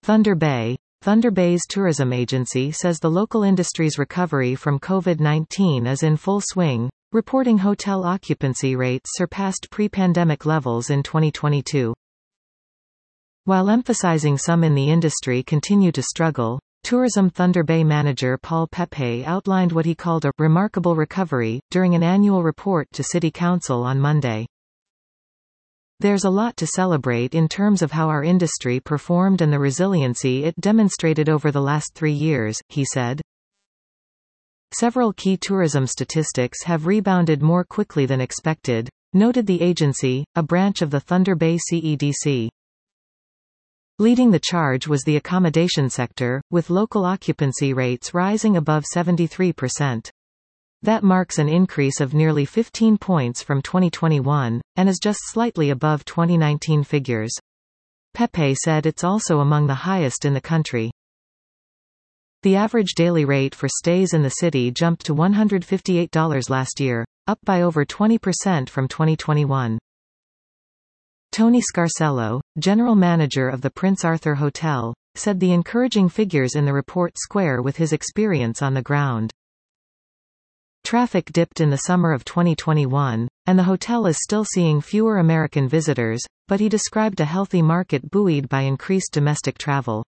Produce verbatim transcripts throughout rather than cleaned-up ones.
Thunder Bay. Thunder Bay's tourism agency says the local industry's recovery from COVID nineteen is in full swing, reporting hotel occupancy rates surpassed pre-pandemic levels in twenty twenty-two. While emphasizing some in the industry continue to struggle, Tourism Thunder Bay manager Paul Pepe outlined what he called a remarkable recovery during an annual report to City Council on Monday. There's a lot to celebrate in terms of how our industry performed and the resiliency it demonstrated over the last three years, he said. Several key tourism statistics have rebounded more quickly than expected, noted the agency, a branch of the Thunder Bay C E D C. Leading the charge was the accommodation sector, with local occupancy rates rising above seventy-three percent. That marks an increase of nearly fifteen points from twenty twenty-one, and is just slightly above twenty nineteen figures. Pepe said it's also among the highest in the country. The average daily rate for stays in the city jumped to one hundred fifty-eight dollars last year, up by over twenty percent from twenty twenty-one. Tony Scarcello, general manager of the Prince Arthur Hotel, said the encouraging figures in the report square with his experience on the ground. Traffic dipped in the summer of twenty twenty-one, and the hotel is still seeing fewer American visitors, but he described a healthy market buoyed by increased domestic travel.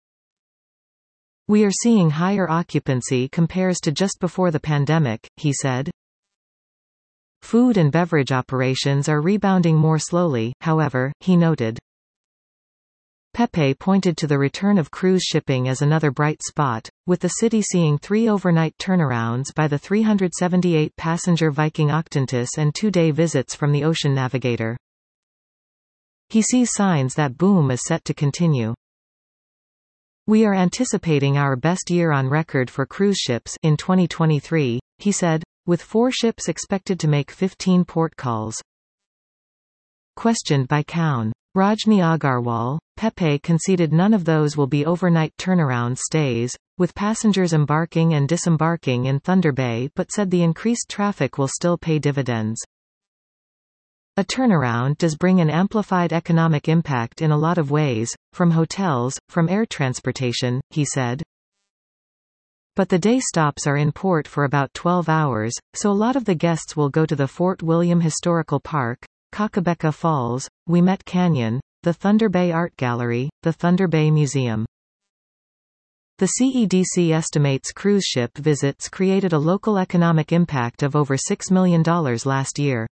We are seeing higher occupancy compares to just before the pandemic, he said. Food and beverage operations are rebounding more slowly, however, he noted. Pepe pointed to the return of cruise shipping as another bright spot, with the city seeing three overnight turnarounds by the three hundred seventy-eight passenger Viking Octantis and two-day visits from the Ocean Navigator. He sees signs that boom is set to continue. We are anticipating our best year on record for cruise ships in twenty twenty-three, he said, with four ships expected to make fifteen port calls. Questioned by Cown. Rajni Agarwal, Pepe conceded none of those will be overnight turnaround stays, with passengers embarking and disembarking in Thunder Bay, but said the increased traffic will still pay dividends. A turnaround does bring an amplified economic impact in a lot of ways, from hotels, from air transportation, he said. But the day stops are in port for about twelve hours, so a lot of the guests will go to the Fort William Historical Park, Kakabeka Falls, Wilmette Canyon, the Thunder Bay Art Gallery, the Thunder Bay Museum. The C E D C estimates cruise ship visits created a local economic impact of over six million dollars last year.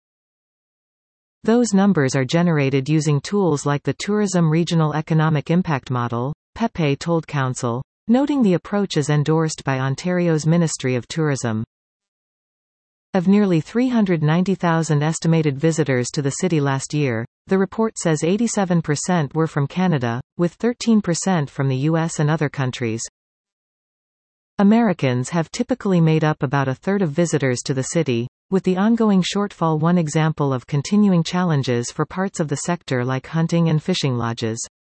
Those numbers are generated using tools like the Tourism Regional Economic Impact Model, Pepe told Council, noting the approach is endorsed by Ontario's Ministry of Tourism. Of nearly three hundred ninety thousand estimated visitors to the city last year, the report says eighty-seven percent were from Canada, with thirteen percent from the U S and other countries. Americans have typically made up about a third of visitors to the city, with the ongoing shortfall one example of continuing challenges for parts of the sector like hunting and fishing lodges.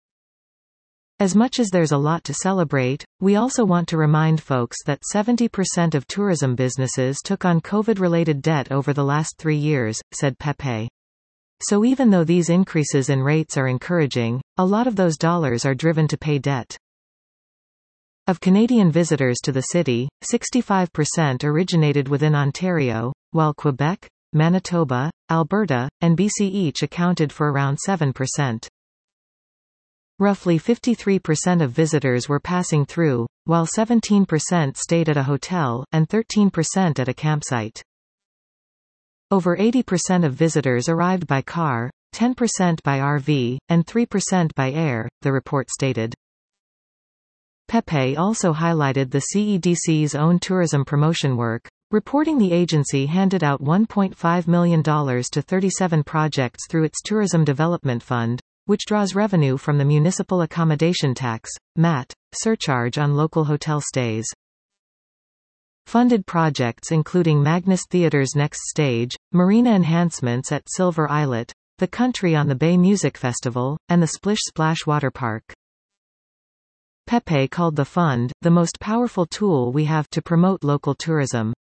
As much as there's a lot to celebrate, we also want to remind folks that seventy percent of tourism businesses took on COVID-related debt over the last three years, said Pepe. So even though these increases in rates are encouraging, a lot of those dollars are driven to pay debt. Of Canadian visitors to the city, sixty-five percent originated within Ontario, while Quebec, Manitoba, Alberta, and B C each accounted for around seven percent. Roughly fifty-three percent of visitors were passing through, while seventeen percent stayed at a hotel, and thirteen percent at a campsite. Over eighty percent of visitors arrived by car, ten percent by R V, and three percent by air, the report stated. Pepe also highlighted the C E D C's own tourism promotion work, reporting the agency handed out one point five million dollars to thirty-seven projects through its Tourism Development Fund, which draws revenue from the Municipal Accommodation Tax, M A T, surcharge on local hotel stays. Funded projects including Magnus Theatre's next stage, marina enhancements at Silver Islet, the Country on the Bay Music Festival, and the Splish Splash Water Park. Pepe called the fund the most powerful tool we have to promote local tourism.